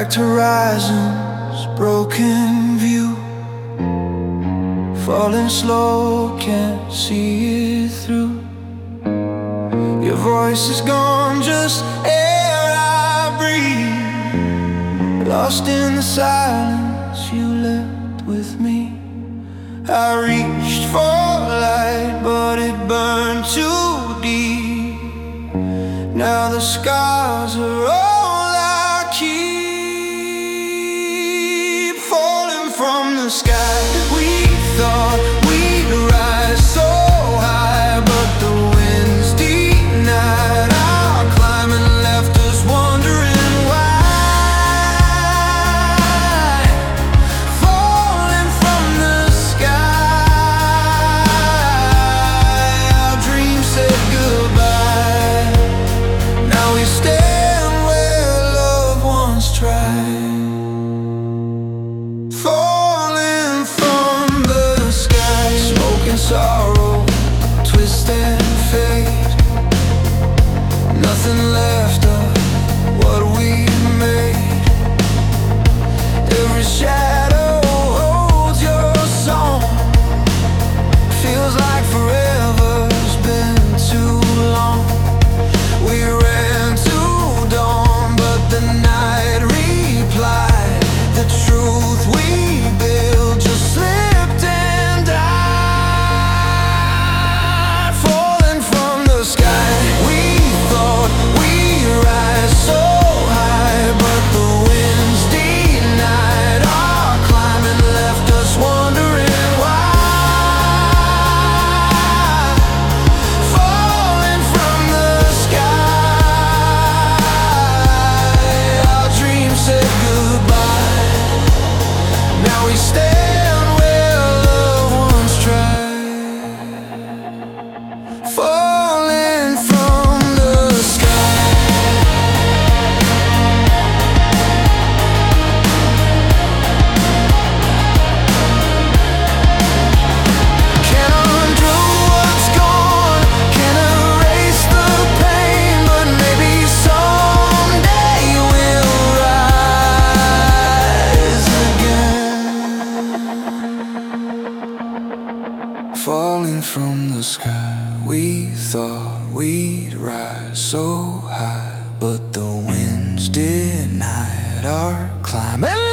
Cracked horizons, broken view, falling slow, can't see it through. Your voice is gone, just air I breathe. Lost in the silence you left with me. I reached for light, but it burned too deep. Now the scars are all I keep. Falling from the sky, we thought we'd rise so high, but the winds denied our climb and left us wondering why. Falling from the sky, our dreams said goodbye. Now we stand where love once tried. Falling from the sky, smoke and sorrow, twist and fade. Nothing left of what we made. Every shadow holds your song. Feels like forever's been too long. We ran to dawn, but the night replied. The truth we built just slipped and died. Falling from the sky, we thought we'd rise so high, but the winds denied our climb and left us wondering why. Falling from the sky, our dreams said goodbye. Now we stand where love once tried. Falling from the sky. Can't undo what's gone, can't erase the pain, but maybe someday we'll rise again. Falling from the sky, we thought we'd rise so high, but the winds denied our climb.